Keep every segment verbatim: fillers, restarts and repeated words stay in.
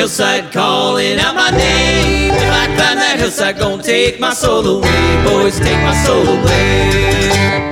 hillside calling out my name. If I climb that hillside, gonna take my soul away. Boys, take my soul away.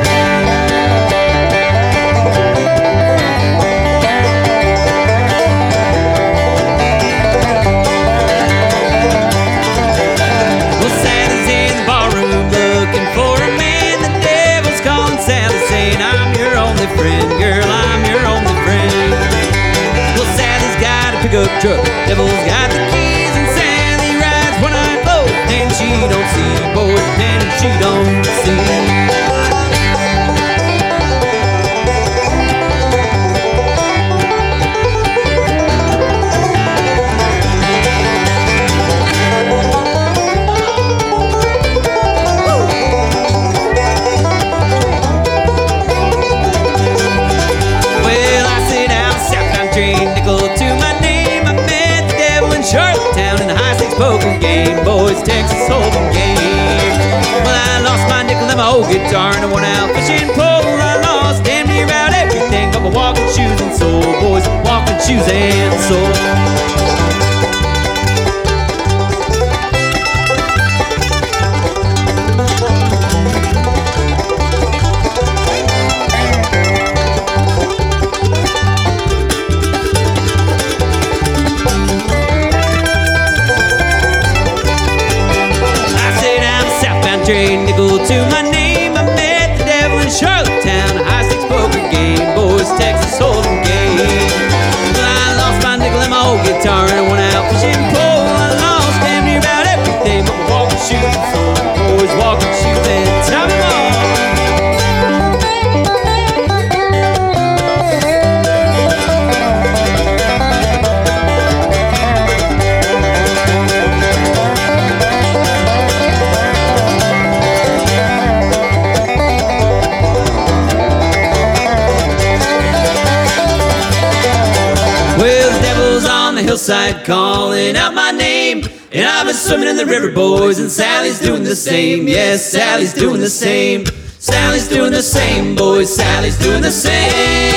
Friend, girl, I'm your only friend. Well, Sally's got a pickup truck, Devil's got the keys, and Sally rides when I blow. And she don't see, boys, and she don't see. Charlottetown in the high stakes poker game, boys, Texas Hold'em game. Well, I lost my nickel and my old guitar and I went out fishing pole. I lost damn near about everything but my walking shoes and soul, boys, walking shoes and soul. Trade nickel to my name. I met the devil in Charlottetown, a high stakes poker game, boys, Texas Hold'em game. Well, I lost my nickel and my old guitar and I went out fishing pole. I lost damn near about everything but my walking shoes, so boys, walking shoes and top them all. Well, the devil's on the hillside calling out my name, and I've been swimming in the river, boys, and Sally's doing the same. Yes, Sally's doing the same. Sally's doing the same, boys, Sally's doing the same.